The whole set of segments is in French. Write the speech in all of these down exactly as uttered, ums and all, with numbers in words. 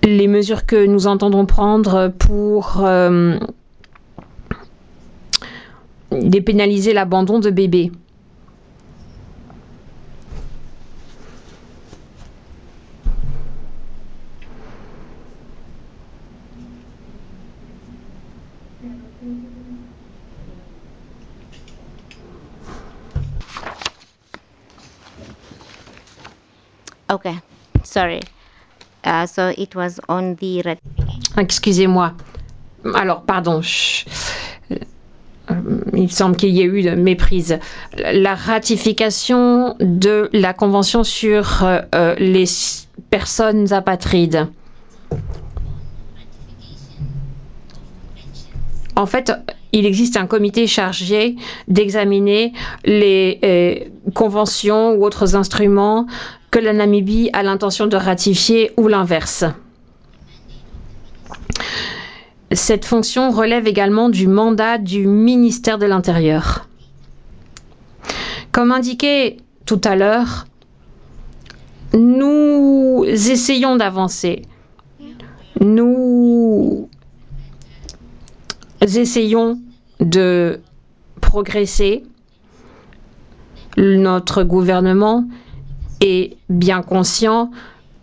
les mesures que nous entendons prendre pour euh, dépénaliser l'abandon de bébés. Okay, sorry. Uh, so it was on the ratification. Excusez-moi. Alors, pardon. Je... Il semble qu'il y ait eu de méprise. La ratification de la Convention sur euh, les personnes apatrides. En fait, il existe un comité chargé d'examiner les euh, conventions ou autres instruments que la Namibie a l'intention de ratifier ou l'inverse. Cette fonction relève également du mandat du ministère de l'Intérieur. Comme indiqué tout à l'heure, nous essayons d'avancer. Nous essayons de progresser. Notre gouvernement est bien conscient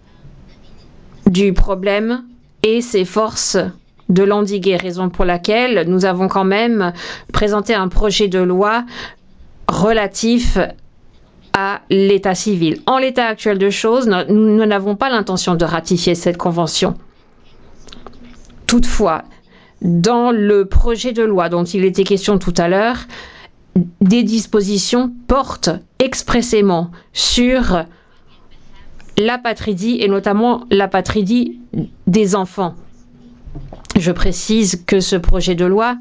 du problème et s'efforce de l'endiguer, raison pour laquelle nous avons quand même présenté un projet de loi relatif à l'état civil. En l'état actuel de choses, nous n'avons pas l'intention de ratifier cette convention. Toutefois, dans le projet de loi dont il était question tout à l'heure, des dispositions portent expressément sur l'apatridie et notamment l'apatridie des enfants. Je précise que ce projet de loi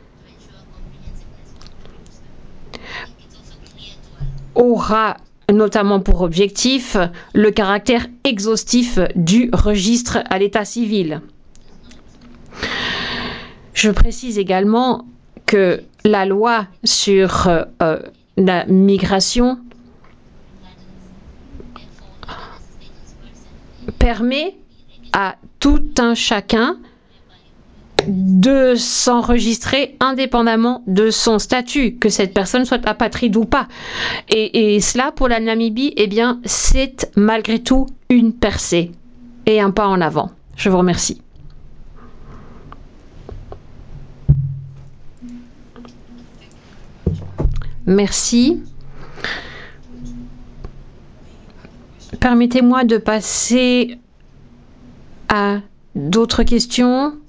aura notamment pour objectif le caractère exhaustif du registre à l'état civil. Je précise également que la loi sur euh, la migration permet à tout un chacun de s'enregistrer indépendamment de son statut, que cette personne soit apatride ou pas. Et, et cela, pour la Namibie, eh bien, c'est malgré tout une percée et un pas en avant. Je vous remercie. Merci. Permettez-moi de passer à d'autres questions.